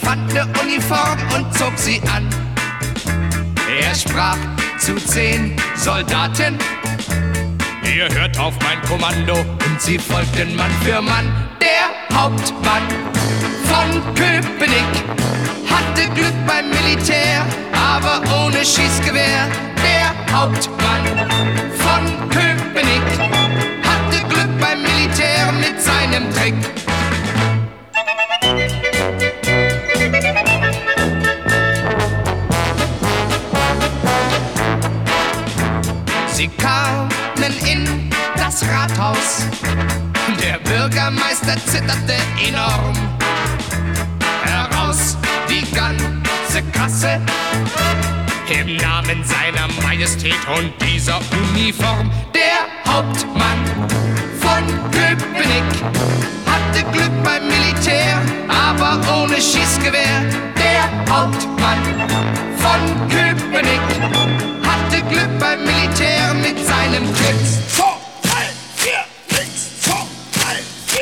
fand ne Uniform und zog sie an. Er sprach zu 10 Soldaten: Ihr hört auf mein Kommando. Und sie folgten Mann für Mann. Der Hauptmann von Köpenick hatte Glück beim Militär, aber ohne Schießgewehr. Der Hauptmann von Köpenick hatte Glück beim Militär mit seinem Trick. Sie kamen in das Rathaus. Der Bürgermeister zitterte enorm. Heraus die ganze Kasse im Namen seiner Majestät und dieser Uniform. Der Hauptmann von Köpenick hatte Glück beim Militär, aber ohne Schießgewehr. Der Hauptmann von Köpenick hatte Glück beim Militär mit seinem Trick. 2, 3, 4, links, 2, 3,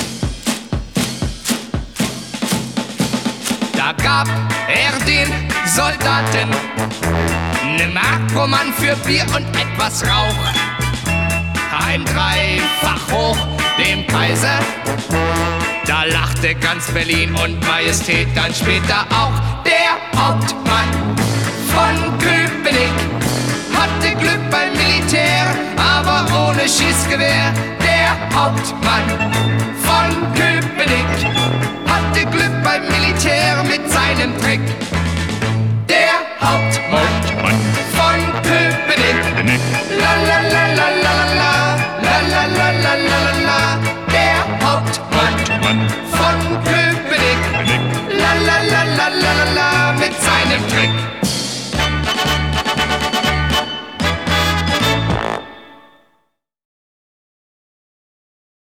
4. Da gab er den Soldaten ne Mark pro Mann für Bier und etwas Rauch. Ein Dreifach hoch dem Kaiser. Da lachte ganz Berlin und Majestät dann später auch. Der Hauptmann von Köpenick hatte Glück beim Militär, aber ohne Schießgewehr. Der Hauptmann von Köpenick hatte Glück beim Militär mit seinem Trick.